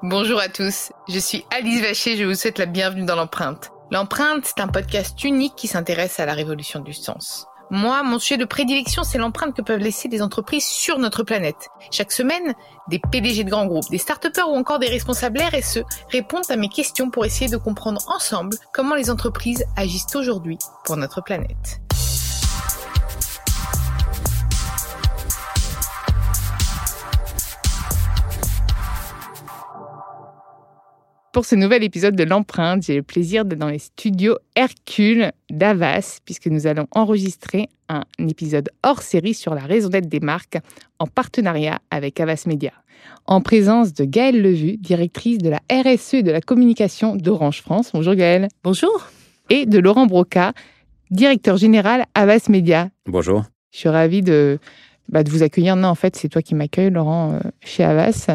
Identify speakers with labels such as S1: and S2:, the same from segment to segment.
S1: Bonjour à tous, je suis Alice Vacher, je vous souhaite la bienvenue dans l'Empreinte. L'Empreinte, c'est un podcast unique qui s'intéresse à la révolution du sens. Moi, mon sujet de prédilection, c'est l'empreinte que peuvent laisser des entreprises sur notre planète. Chaque semaine, des PDG de grands groupes, des start-upers ou encore des responsables RSE répondent à mes questions pour essayer de comprendre ensemble comment les entreprises agissent aujourd'hui pour notre planète. Pour ce nouvel épisode de l'Empreinte, j'ai le plaisir d'être dans les studios Hercule d'Havas, puisque nous allons enregistrer un épisode hors série sur la raison d'être des marques en partenariat avec Havas Media. En présence de Gaëlle Levu, directrice de la RSE et de la communication d'Orange France. Bonjour Gaëlle.
S2: Bonjour.
S1: Et de Laurent Broca, directeur général Havas Media.
S3: Bonjour.
S1: Je suis ravie de vous accueillir. Non, en fait, c'est toi qui m'accueilles, Laurent, chez Havas.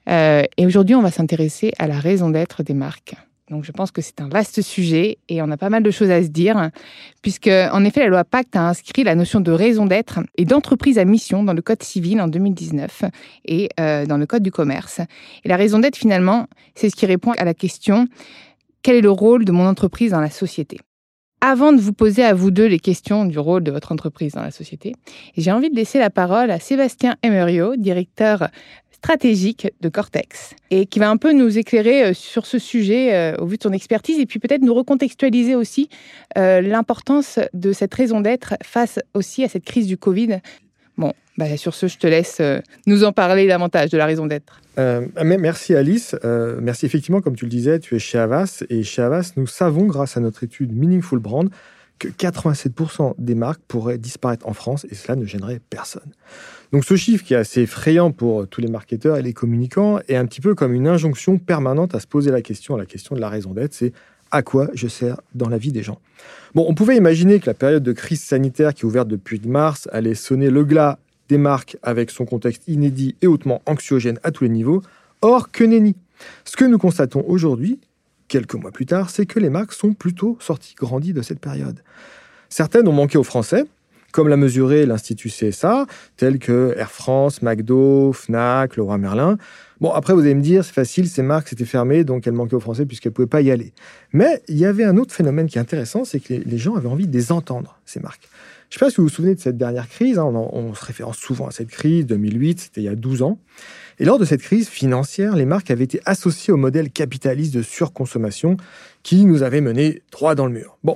S1: Et aujourd'hui, on va s'intéresser à la raison d'être des marques. Donc, je pense que c'est un vaste sujet et on a pas mal de choses à se dire, puisque, en effet, la loi Pacte a inscrit la notion de raison d'être et d'entreprise à mission dans le Code civil en 2019 et dans le Code du commerce. Et la raison d'être, finalement, c'est ce qui répond à la question « Quel est le rôle de mon entreprise dans la société ?» Avant de vous poser à vous deux les questions du rôle de votre entreprise dans la société, j'ai envie de laisser la parole à Sébastien Emerio, directeur stratégique de Cortex, et qui va un peu nous éclairer sur ce sujet au vu de son expertise, et puis peut-être nous recontextualiser aussi l'importance de cette raison d'être face aussi à cette crise du Covid. Bon, sur ce, je te laisse nous en parler davantage de la raison d'être.
S2: Merci Alice. Merci effectivement, comme tu le disais, tu es chez Havas. Et chez Havas, nous savons, grâce à notre étude Meaningful Brand, que 87% des marques pourraient disparaître en France et cela ne gênerait personne. Donc ce chiffre qui est assez effrayant pour tous les marketeurs et les communicants est un petit peu comme une injonction permanente à se poser la question de la raison d'être, c'est à quoi je sers dans la vie des gens. Bon, on pouvait imaginer que la période de crise sanitaire qui est ouverte depuis mars allait sonner le glas des marques avec son contexte inédit et hautement anxiogène à tous les niveaux. Or, que nenni. Ce que nous constatons aujourd'hui, quelques mois plus tard, c'est que les marques sont plutôt sorties grandies de cette période. Certaines ont manqué aux Français, comme l'a mesuré l'Institut CSA, tels que Air France, McDo, Fnac, Leroy Merlin. Bon, après, vous allez me dire, c'est facile, ces marques s'étaient fermées, donc elles manquaient aux Français puisqu'elles ne pouvaient pas y aller. Mais il y avait un autre phénomène qui est intéressant, c'est que les gens avaient envie de les entendre, ces marques. Je ne sais pas si vous vous souvenez de cette dernière crise, on se référence souvent à cette crise, 2008, c'était il y a 12 ans. Et lors de cette crise financière, les marques avaient été associées au modèle capitaliste de surconsommation qui nous avait mené droit dans le mur. Bon,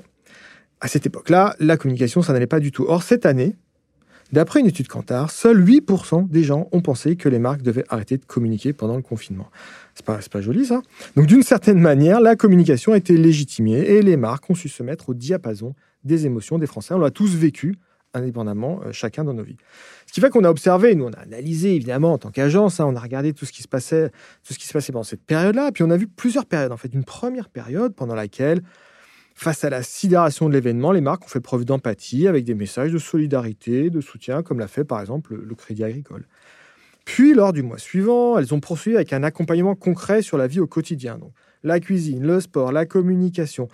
S2: à cette époque-là, la communication, ça n'allait pas du tout. Or, cette année, d'après une étude Kantar, seuls 8% des gens ont pensé que les marques devaient arrêter de communiquer pendant le confinement. C'est pas joli, ça. Donc, d'une certaine manière, la communication a été légitimée et les marques ont su se mettre au diapason des émotions des Français. On l'a tous vécu, indépendamment, chacun dans nos vies. Ce qui fait qu'on a observé, nous, on a analysé, évidemment, en tant qu'agence, on a regardé tout ce qui se passait pendant cette période-là, puis on a vu plusieurs périodes. En fait, une première période pendant laquelle, face à la sidération de l'événement, les marques ont fait preuve d'empathie avec des messages de solidarité, de soutien, comme l'a fait par exemple le Crédit Agricole. Puis, lors du mois suivant, elles ont poursuivi avec un accompagnement concret sur la vie au quotidien. Donc, la cuisine, le sport, la communication.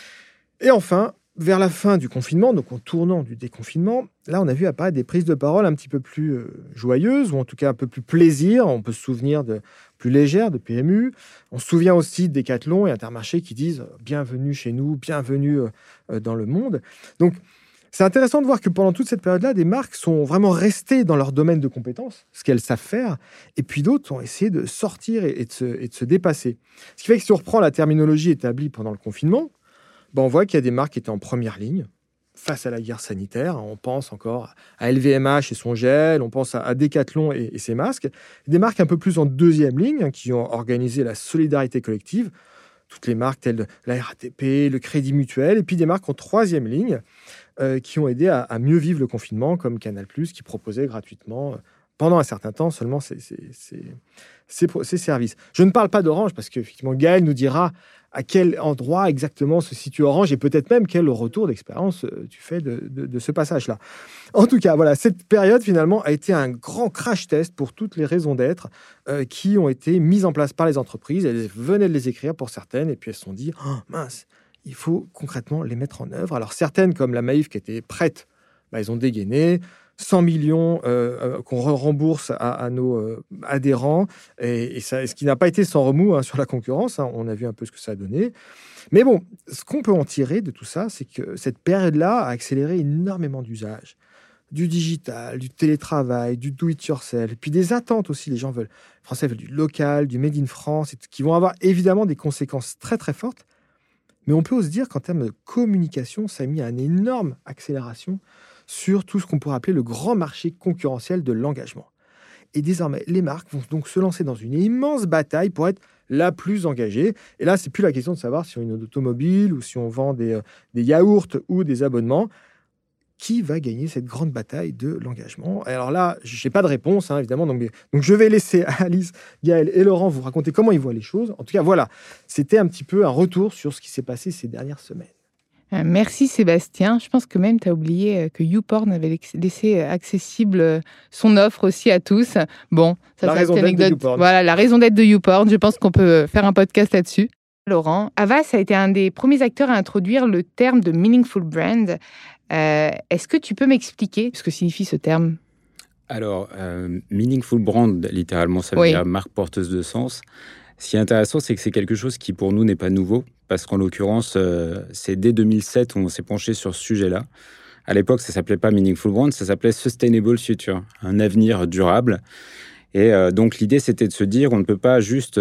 S2: Et enfin, vers la fin du confinement, donc en tournant du déconfinement, là, on a vu apparaître des prises de parole un petit peu plus joyeuses, ou en tout cas un peu plus plaisir. On peut se souvenir de plus légères, de PMU. On se souvient aussi de Decathlon et Intermarché qui disent « bienvenue chez nous, bienvenue dans le monde ». Donc, c'est intéressant de voir que pendant toute cette période-là, des marques sont vraiment restées dans leur domaine de compétences, ce qu'elles savent faire, et puis d'autres ont essayé de sortir et de se dépasser. Ce qui fait que si on reprend la terminologie établie pendant le confinement, on voit qu'il y a des marques qui étaient en première ligne face à la guerre sanitaire. On pense encore à LVMH et son gel, on pense à Decathlon et ses masques. Des marques un peu plus en deuxième ligne qui ont organisé la solidarité collective. Toutes les marques telles la RATP, le Crédit Mutuel, et puis des marques en troisième ligne qui ont aidé à mieux vivre le confinement, comme Canal+, qui proposait gratuitement, pendant un certain temps seulement, ces services. Je ne parle pas d'Orange, parce qu'effectivement, Gaëlle nous dira à quel endroit exactement se situe Orange et peut-être même quel retour d'expérience tu fais de ce passage-là. En tout cas, voilà, cette période finalement a été un grand crash test pour toutes les raisons d'être qui ont été mises en place par les entreprises. Elles venaient de les écrire pour certaines et puis elles se sont dit « Oh mince, il faut concrètement les mettre en œuvre ». Alors certaines, comme la Maïf qui était prête, elles ont dégainé. 100 millions qu'on rembourse à nos adhérents, et ce qui n'a pas été sans remous sur la concurrence. On a vu un peu ce que ça a donné. Mais bon, ce qu'on peut en tirer de tout ça, c'est que cette période-là a accéléré énormément d'usages. Du digital, du télétravail, du do-it-yourself, et puis des attentes aussi. Les Français veulent du local, du made in France, qui vont avoir évidemment des conséquences très très fortes. Mais on peut se dire qu'en termes de communication, ça a mis une énorme accélération sur tout ce qu'on pourrait appeler le grand marché concurrentiel de l'engagement. Et désormais, les marques vont donc se lancer dans une immense bataille pour être la plus engagée. Et là, c'est plus la question de savoir si on a une automobile ou si on vend des yaourts ou des abonnements. Qui va gagner cette grande bataille de l'engagement? Alors là, je n'ai pas de réponse, évidemment. Donc, je vais laisser Alice, Gaël et Laurent vous raconter comment ils voient les choses. En tout cas, voilà, c'était un petit peu un retour sur ce qui s'est passé ces dernières semaines.
S1: Merci Sébastien. Je pense que même tu as oublié que YouPorn avait laissé accessible son offre aussi à tous. Bon, ça
S2: la
S1: c'est
S2: raison
S1: une
S2: d'être de
S1: anecdote.
S2: YouPorn.
S1: Voilà, la raison d'être de YouPorn. Je pense qu'on peut faire un podcast là-dessus. Laurent, Havas a été un des premiers acteurs à introduire le terme de meaningful brand. Est-ce que tu peux m'expliquer ce que signifie ce terme?
S3: Alors, meaningful brand, littéralement, ça veut dire marque porteuse de sens. Ce qui est intéressant, c'est que c'est quelque chose qui, pour nous, n'est pas nouveau, parce qu'en l'occurrence, c'est dès 2007 on s'est penché sur ce sujet-là. À l'époque, ça ne s'appelait pas meaningful brand, ça s'appelait sustainable future, un avenir durable. Et donc, l'idée, c'était de se dire, on ne peut pas juste...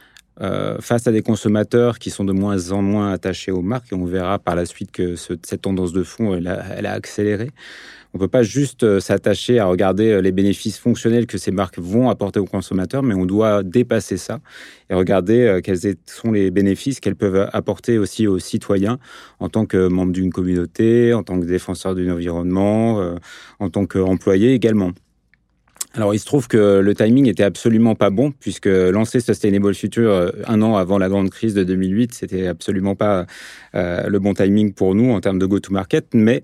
S3: face à des consommateurs qui sont de moins en moins attachés aux marques, et on verra par la suite que cette tendance de fond, elle a accéléré. On ne peut pas juste s'attacher à regarder les bénéfices fonctionnels que ces marques vont apporter aux consommateurs, mais on doit dépasser ça et regarder quels sont les bénéfices qu'elles peuvent apporter aussi aux citoyens en tant que membres d'une communauté, en tant que défenseurs d'un environnement, en tant qu'employés également. Alors, il se trouve que le timing était absolument pas bon, puisque lancer Sustainable Future un an avant la grande crise de 2008, c'était absolument pas le bon timing pour nous en termes de go-to-market, mais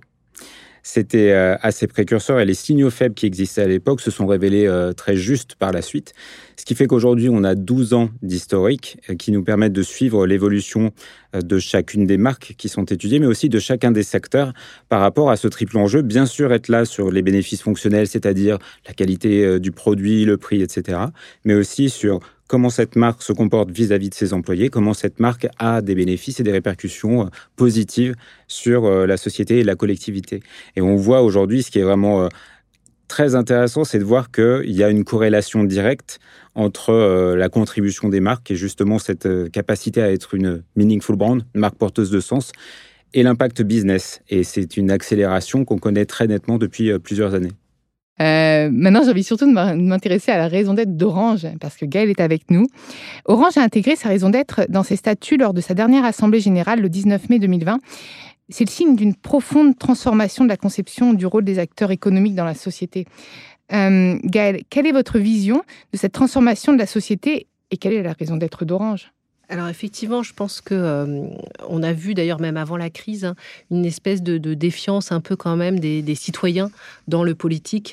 S3: c'était assez précurseur et les signaux faibles qui existaient à l'époque se sont révélés très justes par la suite. Ce qui fait qu'aujourd'hui, on a 12 ans d'historique qui nous permettent de suivre l'évolution de chacune des marques qui sont étudiées, mais aussi de chacun des secteurs par rapport à ce triple enjeu. Bien sûr, être là sur les bénéfices fonctionnels, c'est-à-dire la qualité du produit, le prix, etc., mais aussi sur comment cette marque se comporte vis-à-vis de ses employés, comment cette marque a des bénéfices et des répercussions positives sur la société et la collectivité. Et on voit aujourd'hui, ce qui est vraiment très intéressant, c'est de voir qu'il y a une corrélation directe entre la contribution des marques et justement cette capacité à être une meaningful brand, une marque porteuse de sens, et l'impact business. Et c'est une accélération qu'on connaît très nettement depuis plusieurs années.
S1: Maintenant, j'ai envie surtout de m'intéresser à la raison d'être d'Orange, parce que Gaël est avec nous. Orange a intégré sa raison d'être dans ses statuts lors de sa dernière assemblée générale le 19 mai 2020. C'est le signe d'une profonde transformation de la conception du rôle des acteurs économiques dans la société. Gaël, quelle est votre vision de cette transformation de la société et quelle est la raison d'être d'Orange ?
S4: Alors effectivement, je pense que on a vu d'ailleurs même avant la crise une espèce de défiance un peu quand même des citoyens dans le politique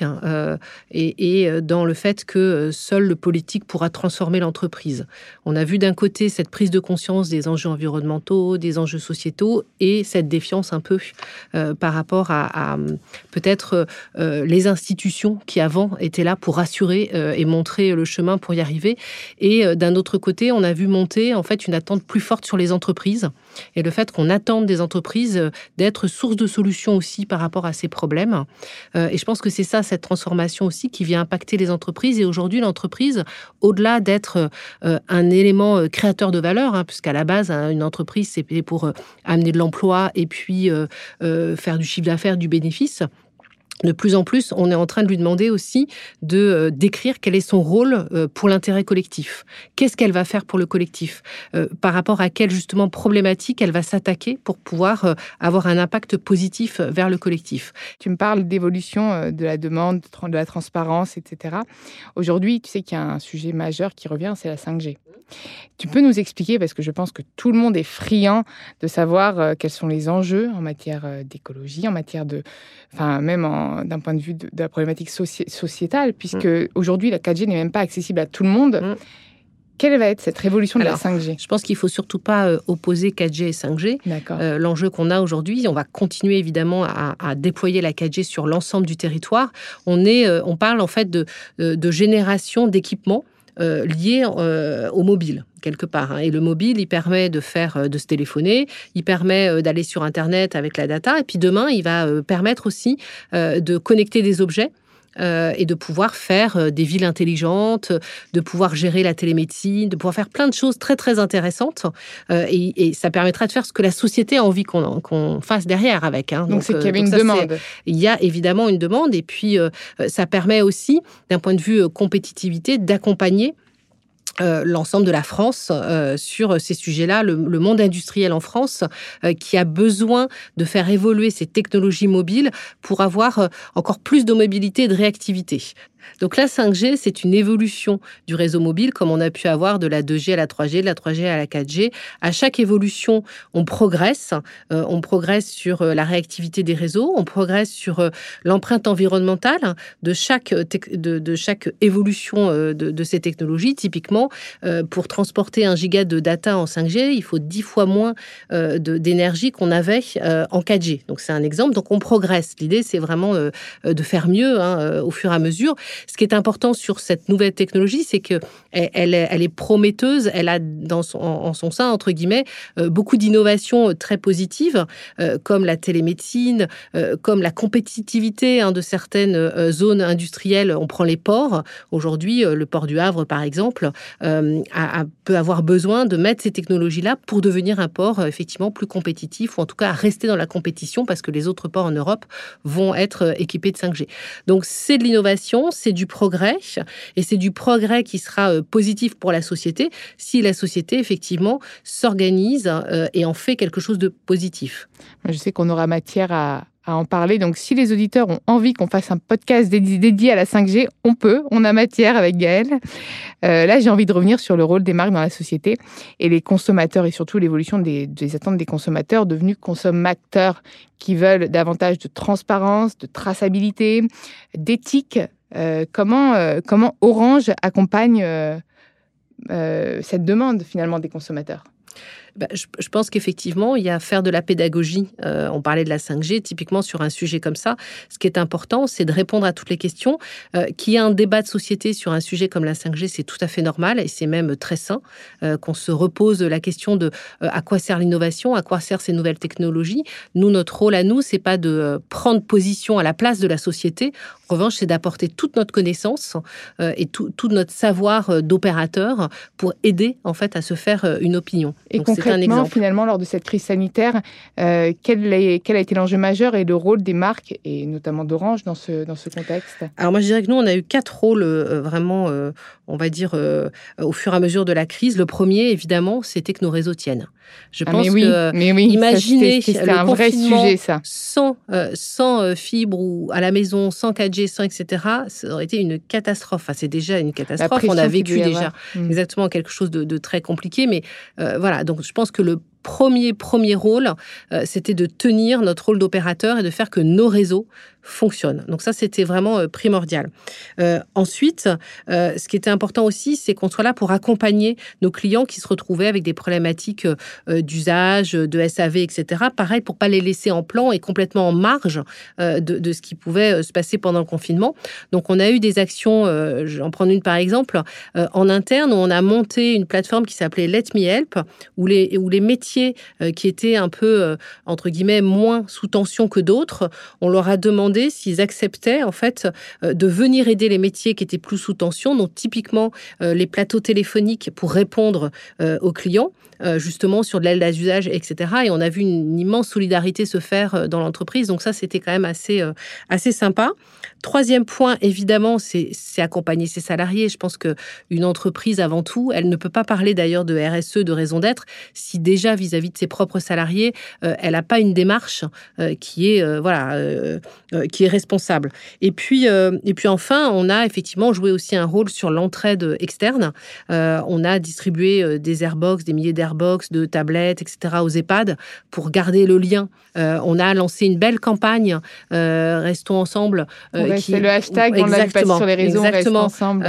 S4: et dans le fait que seul le politique pourra transformer l'entreprise. On a vu d'un côté cette prise de conscience des enjeux environnementaux, des enjeux sociétaux et cette défiance un peu par rapport à peut-être les institutions qui avant étaient là pour rassurer et montrer le chemin pour y arriver. Et d'un autre côté, on a vu monter en fait une attente plus forte sur les entreprises et le fait qu'on attende des entreprises d'être source de solutions aussi par rapport à ces problèmes. Et je pense que c'est ça, cette transformation aussi qui vient impacter les entreprises. Et aujourd'hui, l'entreprise, au-delà d'être un élément créateur de valeur, puisqu'à la base, une entreprise, c'est pour amener de l'emploi et puis faire du chiffre d'affaires, du bénéfice. De plus en plus, on est en train de lui demander aussi de décrire quel est son rôle pour l'intérêt collectif. Qu'est-ce qu'elle va faire pour le collectif ? Par rapport à quelle, justement, problématique elle va s'attaquer pour pouvoir avoir un impact positif vers le collectif.
S1: Tu me parles d'évolution de la demande, de la transparence, etc. Aujourd'hui, tu sais qu'il y a un sujet majeur qui revient, c'est la 5G. Tu peux nous expliquer, parce que je pense que tout le monde est friand de savoir quels sont les enjeux en matière d'écologie, en matière de... Enfin, même d'un point de vue de la problématique sociétale, puisque aujourd'hui, la 4G n'est même pas accessible à tout le monde. quelle va être cette révolution de la 5G ?
S4: Je pense qu'il ne faut surtout pas opposer 4G et 5G. L'enjeu qu'on a aujourd'hui, on va continuer évidemment à déployer la 4G sur l'ensemble du territoire. On parle en fait de génération d'équipements liés au mobile, quelque part. Et le mobile, il permet de se téléphoner, il permet d'aller sur Internet avec la data, et puis demain, il va permettre aussi de connecter des objets et de pouvoir faire des villes intelligentes, de pouvoir gérer la télémédecine, de pouvoir faire plein de choses très, très intéressantes. Et ça permettra de faire ce que la société a envie qu'on fasse derrière avec.
S1: Donc c'est qu'il y avait une demande.
S4: Il y a évidemment une demande. Et puis, ça permet aussi, d'un point de vue compétitivité, d'accompagner l'ensemble de la France sur ces sujets-là, le monde industriel en France qui a besoin de faire évoluer ces technologies mobiles pour avoir encore plus de mobilité et de réactivité. Donc la 5G, c'est une évolution du réseau mobile, comme on a pu avoir de la 2G à la 3G, de la 3G à la 4G. À chaque évolution, on progresse sur la réactivité des réseaux, on progresse sur l'empreinte environnementale de chaque évolution de ces technologies. Typiquement, pour transporter 1 giga de data en 5G, il faut 10 fois moins d'énergie qu'on avait en 4G. Donc c'est un exemple. Donc on progresse. L'idée, c'est vraiment de faire mieux au fur et à mesure. Ce qui est important sur cette nouvelle technologie, c'est qu'elle est prometteuse, elle a en son sein, entre guillemets, beaucoup d'innovations très positives, comme la télémédecine, comme la compétitivité de certaines zones industrielles. On prend les ports. Aujourd'hui, le port du Havre, par exemple, peut avoir besoin de mettre ces technologies-là pour devenir un port effectivement plus compétitif, ou en tout cas rester dans la compétition, parce que les autres ports en Europe vont être équipés de 5G. Donc, c'est de l'innovation, c'est du progrès, et c'est du progrès qui sera positif pour la société si la société, effectivement, s'organise et en fait quelque chose de positif.
S1: Je sais qu'on aura matière à en parler. Donc, si les auditeurs ont envie qu'on fasse un podcast dédié à la 5G, on a matière avec Gaëlle. Là, j'ai envie de revenir sur le rôle des marques dans la société et les consommateurs, et surtout l'évolution des attentes des consommateurs devenus consommateurs qui veulent davantage de transparence, de traçabilité, d'éthique. Comment Orange accompagne cette demande finalement des consommateurs ?
S4: Je pense qu'effectivement, il y a à faire de la pédagogie. On parlait de la 5G, typiquement sur un sujet comme ça. Ce qui est important, c'est de répondre à toutes les questions. Qu'il y ait un débat de société sur un sujet comme la 5G, c'est tout à fait normal et c'est même très sain qu'on se repose la question de à quoi sert l'innovation, à quoi servent ces nouvelles technologies. Nous, notre rôle à nous, c'est pas de prendre position à la place de la société. En revanche, c'est d'apporter toute notre connaissance et tout notre savoir d'opérateur pour aider en fait à se faire une opinion.
S1: Et
S4: donc,
S1: concrètement, finalement, lors de cette crise sanitaire, quel a été l'enjeu majeur et le rôle des marques, et notamment d'Orange, dans ce contexte ?
S4: Alors moi, je dirais que nous, on a eu 4 rôles vraiment, on va dire, au fur et à mesure de la crise. Le premier, évidemment, c'était que nos réseaux tiennent. Je pense imaginez
S1: c'était un vrai sujet, ça.
S4: Sans fibre ou à la maison, sans 4G, sans etc., ça aurait été une catastrophe. Enfin, c'est déjà une catastrophe. On a vécu déjà exactement quelque chose de très compliqué. Mais voilà, donc je pense que le premier rôle, c'était de tenir notre rôle d'opérateur et de faire que nos réseaux fonctionnent. Donc ça, c'était vraiment primordial. Ensuite, ce qui était important aussi, c'est qu'on soit là pour accompagner nos clients qui se retrouvaient avec des problématiques d'usage, de SAV, etc. Pareil, pour pas les laisser en plan et complètement en marge de ce qui pouvait se passer pendant le confinement. Donc, on a eu des actions, je vais en prendre une par exemple, en interne, où on a monté une plateforme qui s'appelait Let Me Help, où les métiers qui étaient un peu, entre guillemets, moins sous tension que d'autres, on leur a demandé s'ils acceptaient en fait de venir aider les métiers qui étaient plus sous tension, donc typiquement les plateaux téléphoniques pour répondre aux clients, justement sur de l'aide à l'usage, etc. Et on a vu une immense solidarité se faire dans l'entreprise, donc ça c'était quand même assez sympa. Troisième point, évidemment, c'est accompagner ses salariés. Je pense qu'une entreprise, avant tout, elle ne peut pas parler d'ailleurs de RSE, de raison d'être, si déjà vis-à-vis vis-à-vis de ses propres salariés, elle n'a pas une démarche qui est responsable. Et puis enfin, on a effectivement joué aussi un rôle sur l'entraide externe. On a distribué des airbox, des milliers d'airbox, de tablettes, etc. aux EHPAD pour garder le lien. On a lancé une belle campagne Restons ensemble.
S1: C'est le hashtag, on l'a vu passer sur les réseaux, Restons ensemble.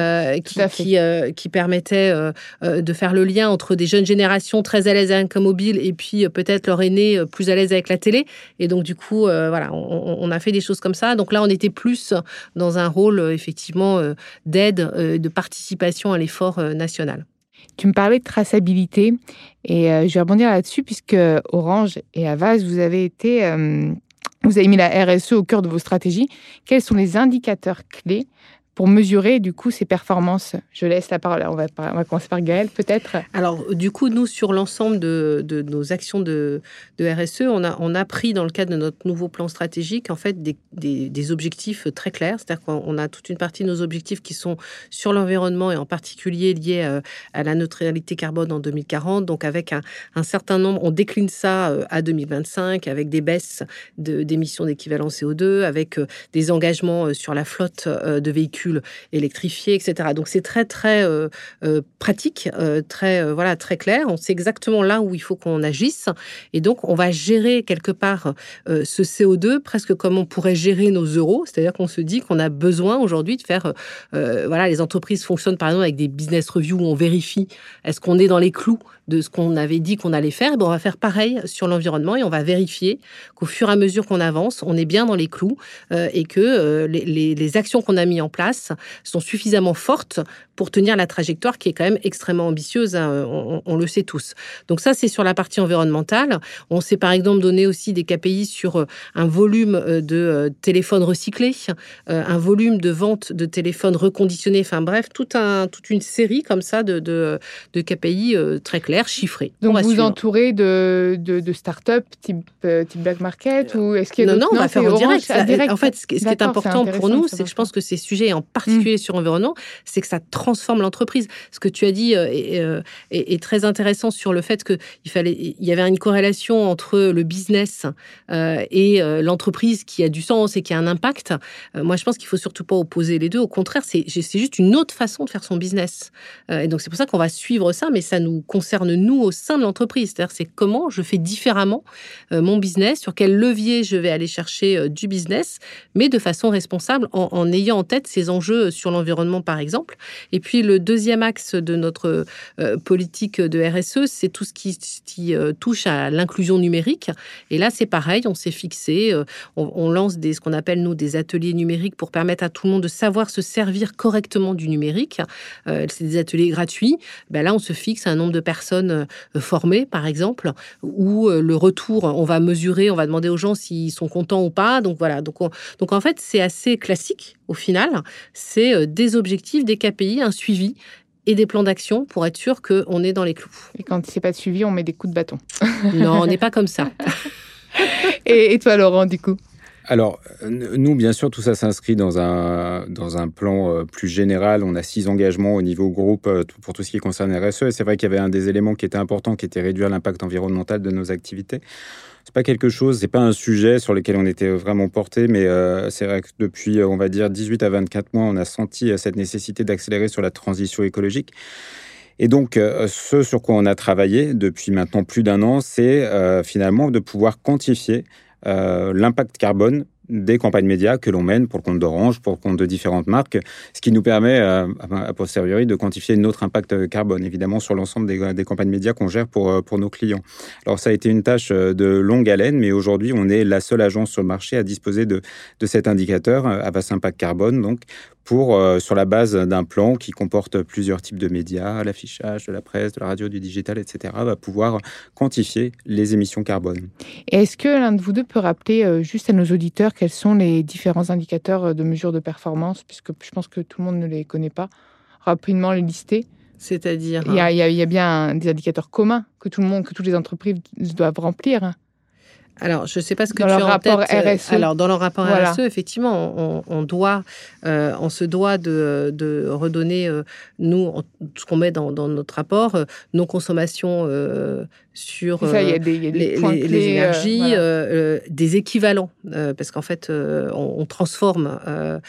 S4: Qui permettait de faire le lien entre des jeunes générations très à l'aise avec un mobile et puis peut-être leur aîné plus à l'aise avec la télé. Et donc du coup, on a fait des choses comme ça. Donc là, on était plus dans un rôle effectivement d'aide, de participation à l'effort national.
S1: Tu me parlais de traçabilité et je vais rebondir là-dessus puisque Orange et Havas, vous avez mis la RSE au cœur de vos stratégies. Quels sont les indicateurs clés pour mesurer, du coup, ces performances? Je laisse la parole. On va commencer par Gaëlle, peut-être.
S4: Alors, du coup, nous, sur l'ensemble de nos actions de RSE, on a pris, dans le cadre de notre nouveau plan stratégique, en fait, des objectifs très clairs. C'est-à-dire qu'on a toute une partie de nos objectifs qui sont sur l'environnement et en particulier liés à la neutralité carbone en 2040. Donc, avec un certain nombre, on décline ça à 2025 avec des baisses d'émissions d'équivalent CO2, avec des engagements sur la flotte de véhicules électrifiés, etc. Donc, c'est très, très pratique, très clair. On sait exactement là où il faut qu'on agisse. Et donc, on va gérer quelque part ce CO2 presque comme on pourrait gérer nos euros. C'est-à-dire qu'on se dit qu'on a besoin aujourd'hui de faire... les entreprises fonctionnent par exemple avec des business reviews où on vérifie est-ce qu'on est dans les clous de ce qu'on avait dit qu'on allait faire. Et on va faire pareil sur l'environnement et on va vérifier qu'au fur et à mesure qu'on avance, on est bien dans les clous et que les actions qu'on a mises en place sont suffisamment fortes pour tenir la trajectoire qui est quand même extrêmement ambitieuse, hein, on le sait tous. Donc ça, c'est sur la partie environnementale. On s'est par exemple donné aussi des KPI sur un volume de téléphones recyclés, un volume de vente de téléphones reconditionnés, enfin bref, toute une série comme ça de KPI très clairs, chiffrés.
S1: Donc vous entourez de start-up type Black Market ou est-ce qu'il y a
S4: Non, on va faire en direct. En fait, ce qui est important pour nous, c'est que je pense que ces sujets, en particulier sur l'environnement, c'est que ça transforme l'entreprise. Ce que tu as dit est très intéressant sur le fait qu'il y avait une corrélation entre le business et l'entreprise qui a du sens et qui a un impact. Moi, je pense qu'il ne faut surtout pas opposer les deux. Au contraire, c'est juste une autre façon de faire son business. Et donc, c'est pour ça qu'on va suivre ça, mais ça nous concerne, nous, au sein de l'entreprise. C'est-à-dire, c'est comment je fais différemment mon business, sur quel levier je vais aller chercher du business, mais de façon responsable, en ayant en tête ces enjeux sur l'environnement, par exemple. Et puis, le deuxième axe de notre politique de RSE, c'est tout ce qui touche à l'inclusion numérique. Et là, c'est pareil, on s'est fixé, on lance ce qu'on appelle, nous, des ateliers numériques pour permettre à tout le monde de savoir se servir correctement du numérique. C'est des ateliers gratuits. Là, on se fixe un nombre de personnes formées, par exemple, où le retour, on va mesurer, on va demander aux gens s'ils sont contents ou pas. Donc, voilà. Donc en fait, c'est assez classique, au final. C'est des objectifs, des KPI, un suivi et des plans d'action pour être sûr qu'on est dans les clous.
S1: Et quand il n'y a pas de suivi, on met des coups de bâton.
S4: Non, on n'est pas comme ça.
S1: Et toi, Laurent, du coup?
S3: Alors, nous, bien sûr, tout ça s'inscrit dans un plan plus général. On a 6 engagements au niveau groupe pour tout ce qui concerne RSE. Et c'est vrai qu'il y avait un des éléments qui était important, qui était réduire l'impact environnemental de nos activités. C'est pas quelque chose, c'est pas un sujet sur lequel on était vraiment porté, mais c'est vrai que depuis, on va dire, 18 à 24 mois, on a senti cette nécessité d'accélérer sur la transition écologique. Et donc, ce sur quoi on a travaillé depuis maintenant plus d'1 an, c'est finalement de pouvoir quantifier l'impact carbone des campagnes médias que l'on mène pour le compte d'Orange, pour le compte de différentes marques, ce qui nous permet, a posteriori, de quantifier notre impact carbone, évidemment, sur l'ensemble des campagnes médias qu'on gère pour nos clients. Alors, ça a été une tâche de longue haleine, mais aujourd'hui, on est la seule agence sur le marché à disposer de cet indicateur, Havas Impact Carbone, donc, sur la base d'un plan qui comporte plusieurs types de médias, l'affichage, de la presse, de la radio, du digital, etc., va pouvoir quantifier les émissions carbone.
S1: Et est-ce que l'un de vous deux peut rappeler juste à nos auditeurs quels sont les différents indicateurs de mesure de performance, puisque je pense que tout le monde ne les connaît pas, rapidement les lister?
S4: C'est-à-dire
S1: il y a bien des indicateurs communs que toutes les entreprises doivent remplir.
S4: Alors, je ne sais pas ce que
S1: tu
S4: as en tête.
S1: RSE.
S4: Alors, dans leur rapport RSE, effectivement, on se doit de redonner, nous, ce qu'on met dans notre rapport, nos consommations sur
S1: y a des points clés,
S4: les énergies, des équivalents. Parce qu'en fait, on transforme,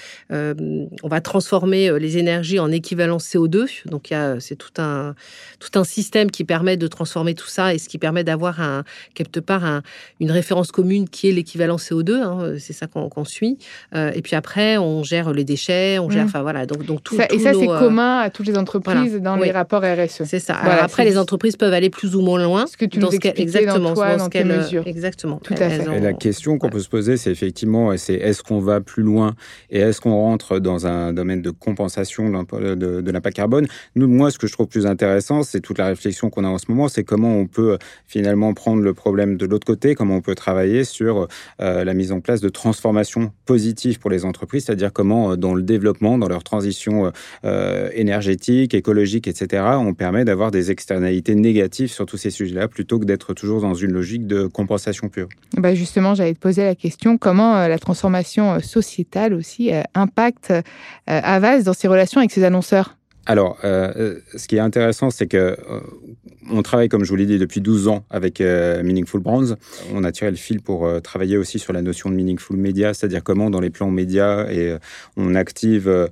S4: on va transformer les énergies en équivalent CO2. Donc, c'est tout un système qui permet de transformer tout ça et ce qui permet d'avoir quelque part une référence commune qui est l'équivalent CO2. C'est ça qu'on suit. Et puis après, on gère les déchets, on gère... Enfin, voilà. Donc, tout
S1: ça, c'est commun à toutes les entreprises dans les rapports RSE.
S4: C'est ça. Alors, après, les entreprises peuvent aller plus ou moins loin.
S1: Ce que tu nous expliquais dans tes mesures.
S4: Exactement.
S1: Tout à fait.
S3: Et la question qu'on peut se poser, c'est effectivement, est-ce qu'on va plus loin et est-ce qu'on rentre dans un domaine de compensation de l'impact carbone? Moi, ce que je trouve plus intéressant, c'est toute la réflexion qu'on a en ce moment, c'est comment on peut finalement prendre le problème de l'autre côté, comment on peut travailler sur la mise en place de transformations positives pour les entreprises, c'est-à-dire comment, dans le développement, dans leur transition énergétique, écologique, etc., on permet d'avoir des externalités négatives sur tous ces sujets-là, plutôt que d'être toujours dans une logique de compensation pure.
S1: Justement, j'allais te poser la question, comment la transformation sociétale aussi impacte Havas dans ses relations avec ses annonceurs?
S3: Alors, ce qui est intéressant, c'est que on travaille, comme je vous l'ai dit, depuis 12 ans avec Meaningful Brands. On a tiré le fil pour travailler aussi sur la notion de Meaningful Media, c'est-à-dire comment, dans les plans médias, on active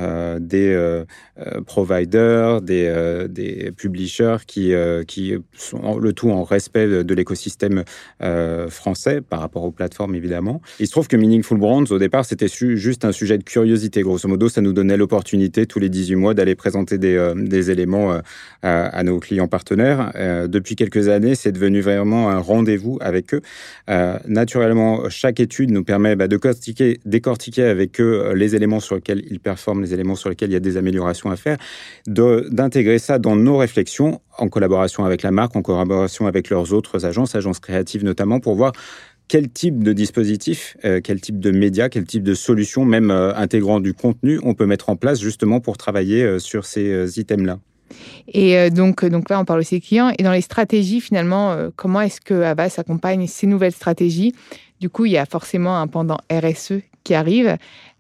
S3: des providers, des publishers qui sont le tout en respect de l'écosystème français par rapport aux plateformes, évidemment. Il se trouve que Meaningful Brands, au départ, c'était juste un sujet de curiosité. Grosso modo, ça nous donnait l'opportunité, tous les 18 mois, d'aller présenter des éléments à nos clients partenaires. Depuis quelques années, c'est devenu vraiment un rendez-vous avec eux. Naturellement, chaque étude nous permet de décortiquer avec eux les éléments sur lesquels ils performent, les éléments sur lesquels il y a des améliorations à faire, d'intégrer ça dans nos réflexions, en collaboration avec la marque, en collaboration avec leurs autres agences créatives notamment, pour voir quel type de dispositif, quel type de médias, quel type de solutions, même intégrant du contenu, on peut mettre en place justement pour travailler sur ces items-là.
S1: Et donc là, on parle aussi des clients. Et dans les stratégies, finalement, comment est-ce que Havas accompagne ces nouvelles stratégies? Du coup, il y a forcément un pendant RSE qui arrive.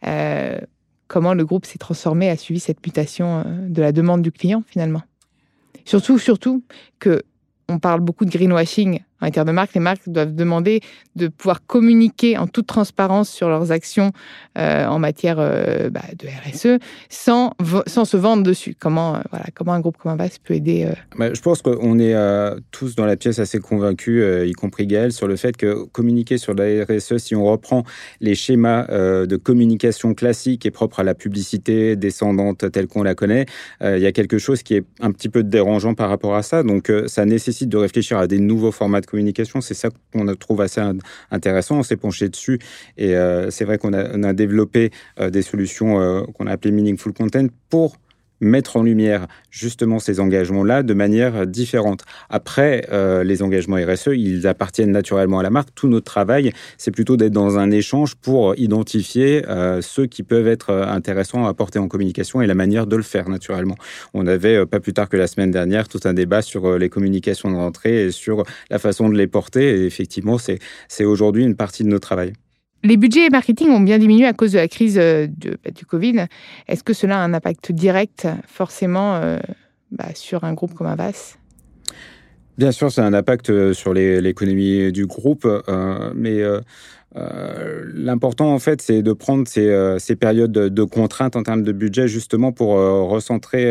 S1: Comment le groupe s'est transformé, a suivi cette mutation de la demande du client, finalement? Surtout que on parle beaucoup de greenwashing en matière de marque. Les marques doivent demander de pouvoir communiquer en toute transparence sur leurs actions en matière de RSE sans se vendre dessus. Comment un groupe comme Havas peut aider
S3: Je pense qu'on est tous dans la pièce assez convaincus, y compris Gaël, sur le fait que communiquer sur la RSE, si on reprend les schémas de communication classiques et propres à la publicité descendante telle qu'on la connaît, il y a quelque chose qui est un petit peu dérangeant par rapport à ça. Donc, ça nécesse de réfléchir à des nouveaux formats de communication. C'est ça qu'on trouve assez intéressant. On s'est penché dessus et c'est vrai qu'on a développé des solutions qu'on a appelées Meaningful Content pour mettre en lumière justement ces engagements-là de manière différente. Après, les engagements RSE, ils appartiennent naturellement à la marque. Tout notre travail, c'est plutôt d'être dans un échange pour identifier ceux qui peuvent être intéressants à apporter en communication et la manière de le faire naturellement. On avait, pas plus tard que la semaine dernière, tout un débat sur les communications de rentrée et sur la façon de les porter. Et effectivement, c'est aujourd'hui une partie de notre travail.
S1: Les budgets marketing ont bien diminué à cause de la crise du Covid. Est-ce que cela a un impact direct, forcément, sur un groupe comme Havas ?
S3: Bien sûr, ça a un impact sur l'économie du groupe, mais l'important, en fait, c'est de prendre ces périodes de contraintes en termes de budget, justement pour recentrer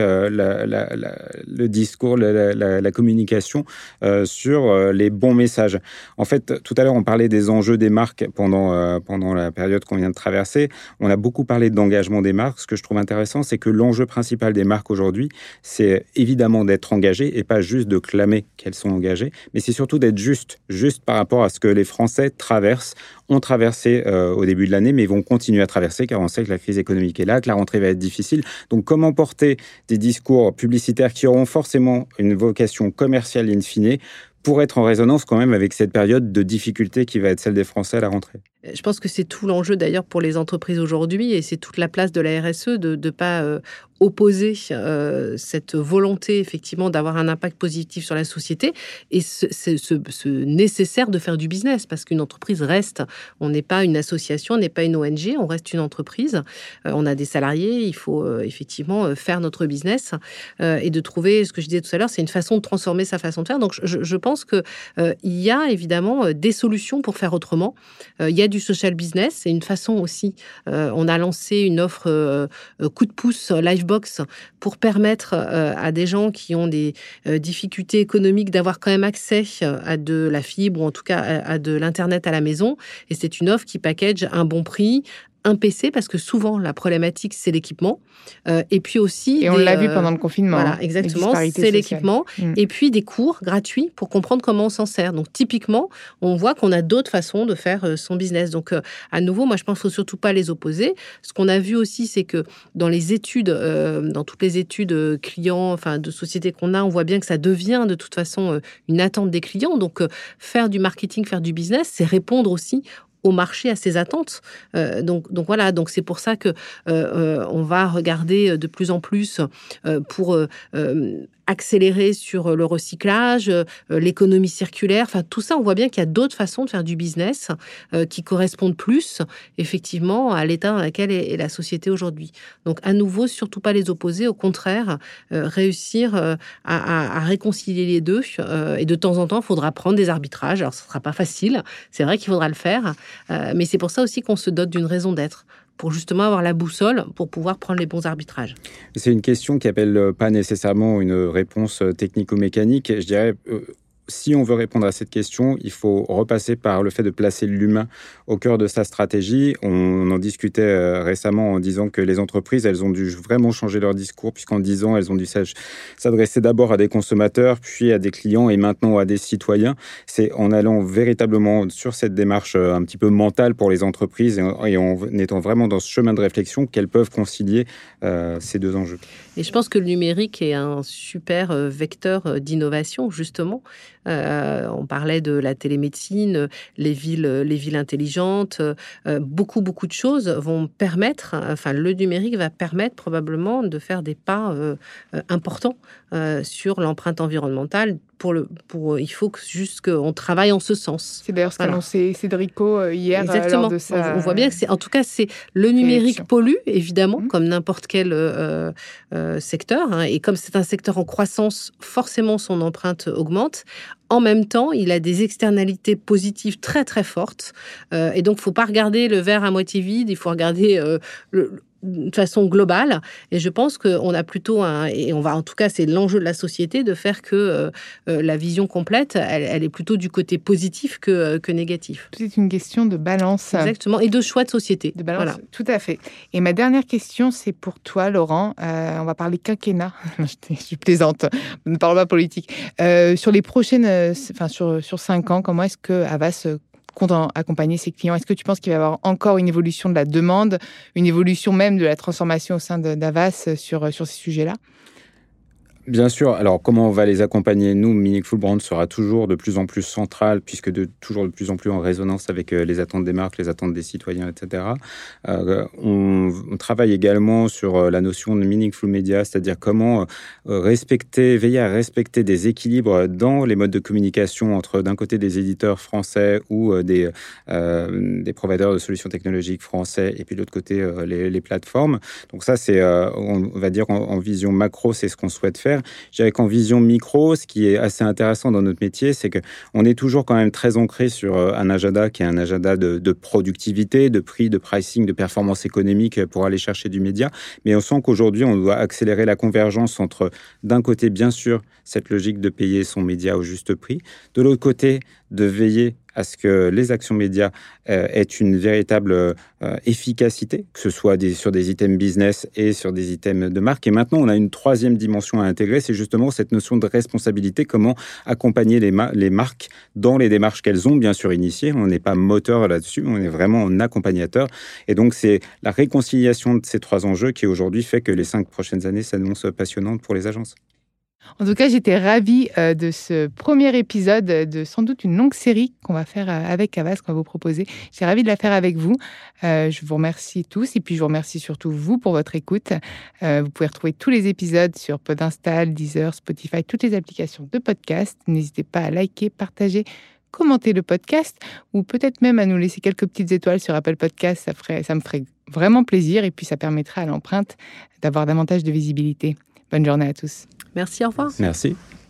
S3: le discours, la communication sur les bons messages. En fait, tout à l'heure, on parlait des enjeux des marques pendant la période qu'on vient de traverser. On a beaucoup parlé d'engagement des marques. Ce que je trouve intéressant, c'est que l'enjeu principal des marques aujourd'hui, c'est évidemment d'être engagées et pas juste de clamer qu'elles sont engagées, mais c'est surtout d'être juste par rapport à ce que les Français ont traversé au début de l'année, mais vont continuer à traverser, car on sait que la crise économique est là, que la rentrée va être difficile. Donc, comment porter des discours publicitaires qui auront forcément une vocation commerciale in fine, pour être en résonance quand même avec cette période de difficulté qui va être celle des Français à la rentrée?
S4: Je pense que c'est tout l'enjeu d'ailleurs pour les entreprises aujourd'hui et c'est toute la place de la RSE de ne pas opposer cette volonté effectivement d'avoir un impact positif sur la société et ce nécessaire de faire du business parce qu'une entreprise reste, on n'est pas une association, on n'est pas une ONG, on reste une entreprise, on a des salariés, il faut effectivement faire notre business et de trouver, ce que je disais tout à l'heure, c'est une façon de transformer sa façon de faire. Donc je pense qu'il y a évidemment des solutions pour faire autrement. Il y a du social business, c'est une façon aussi, on a lancé une offre coup de pouce Livebox pour permettre à des gens qui ont des difficultés économiques d'avoir quand même accès à de la fibre ou en tout cas à de l'internet à la maison. Et c'est une offre qui package un bon prix, un PC, parce que souvent, la problématique, c'est l'équipement. Et puis aussi...
S1: Et on l'a vu pendant le confinement.
S4: Voilà, exactement. C'est l'équipement. Et puis, des cours gratuits pour comprendre comment on s'en sert. Donc, typiquement, on voit qu'on a d'autres façons de faire son business. Donc, à nouveau, moi, je pense qu'il ne faut surtout pas les opposer. Ce qu'on a vu aussi, c'est que dans les études, dans toutes les études clients, enfin, de sociétés qu'on a, on voit bien que ça devient, de toute façon, une attente des clients. Donc, faire du marketing, faire du business, c'est répondre aussi au marché, à ses attentes. Donc voilà, donc c'est pour ça que on va regarder de plus en plus pour accélérer sur le recyclage, l'économie circulaire. Enfin, tout ça, on voit bien qu'il y a d'autres façons de faire du business qui correspondent plus, effectivement, à l'état dans lequel est la société aujourd'hui. Donc, à nouveau, surtout pas les opposer. Au contraire, réussir à réconcilier les deux. Et de temps en temps, il faudra prendre des arbitrages. Alors, ce ne sera pas facile. C'est vrai qu'il faudra le faire. Mais c'est pour ça aussi qu'on se dote d'une raison d'être, pour justement avoir la boussole, pour pouvoir prendre les bons arbitrages.
S3: C'est une question qui appelle pas nécessairement une réponse technico-mécanique. Je dirais, si on veut répondre à cette question, il faut repasser par le fait de placer l'humain au cœur de sa stratégie. On en discutait récemment en disant que les entreprises, elles ont dû vraiment changer leur discours, puisqu'en 10 ans, elles ont dû s'adresser d'abord à des consommateurs, puis à des clients et maintenant à des citoyens. C'est en allant véritablement sur cette démarche un petit peu mentale pour les entreprises et en étant vraiment dans ce chemin de réflexion qu'elles peuvent concilier ces deux enjeux.
S4: Et je pense que le numérique est un super vecteur d'innovation, justement. On parlait de la télémédecine, les villes intelligentes, beaucoup de choses vont permettre, enfin le numérique va permettre probablement de faire des pas importants sur l'empreinte environnementale. Il faut juste qu'on travaille en ce sens.
S1: C'est d'ailleurs ce qu'a annoncé Cédrico hier.
S4: Exactement.
S1: Lors de sa...
S4: On voit bien que c'est le numérique pollue, évidemment, comme n'importe quel secteur. Hein, et comme c'est un secteur en croissance, forcément son empreinte augmente. En même temps, il a des externalités positives très très fortes. Et donc, il ne faut pas regarder le verre à moitié vide, il faut regarder de façon globale. Et je pense qu'on a plutôt et on va, en tout cas, c'est l'enjeu de la société, de faire que la vision complète, elle est plutôt du côté positif que négatif.
S1: C'est une question de balance.
S4: Exactement. Et de choix de société.
S1: De balance, voilà. Tout à fait. Et ma dernière question, c'est pour toi, Laurent. On va parler quinquennat. Je plaisante. Ne parle pas politique. Sur les prochaines, sur 5 ans, comment est-ce que Havas compte accompagner ses clients? Est-ce que tu penses qu'il va y avoir encore une évolution de la demande, une évolution même de la transformation au sein d'Havas sur ces sujets-là?
S3: Bien sûr. Alors, comment on va les accompagner? Nous, Meaningful Brand sera toujours de plus en plus central, puisque toujours de plus en plus en résonance avec les attentes des marques, les attentes des citoyens, etc. On travaille également sur la notion de Meaningful Media, c'est-à-dire comment veiller à respecter des équilibres dans les modes de communication entre, d'un côté, des éditeurs français ou des providers de solutions technologiques français, et puis de l'autre côté, les plateformes. Donc ça, c'est, on va dire, en vision macro, c'est ce qu'on souhaite faire. Je dirais qu'en vision micro, ce qui est assez intéressant dans notre métier, c'est qu'on est toujours quand même très ancré sur un agenda qui est un agenda de productivité, de prix, de pricing, de performance économique pour aller chercher du média. Mais on sent qu'aujourd'hui, on doit accélérer la convergence entre, d'un côté, bien sûr, cette logique de payer son média au juste prix, de l'autre côté, de veiller à ce que les actions médias aient une véritable efficacité, que ce soit sur des items business et sur des items de marque. Et maintenant, on a une troisième dimension à intégrer, c'est justement cette notion de responsabilité, comment accompagner les marques dans les démarches qu'elles ont bien sûr initiées. On n'est pas moteur là-dessus, on est vraiment un accompagnateur. Et donc, c'est la réconciliation de ces trois enjeux qui aujourd'hui fait que les 5 prochaines années s'annoncent passionnantes pour les agences.
S1: En tout cas, j'étais ravie de ce premier épisode de sans doute une longue série qu'on va faire avec Havas, qu'on va vous proposer. J'étais ravie de la faire avec vous. Je vous remercie tous et puis je vous remercie surtout vous pour votre écoute. Vous pouvez retrouver tous les épisodes sur Podinstall, Deezer, Spotify, toutes les applications de podcast. N'hésitez pas à liker, partager, commenter le podcast ou peut-être même à nous laisser quelques petites étoiles sur Apple Podcast. Ça me ferait vraiment plaisir et puis ça permettra à l'empreinte d'avoir davantage de visibilité. Bonne journée à tous.
S4: Merci, au revoir.
S3: Merci.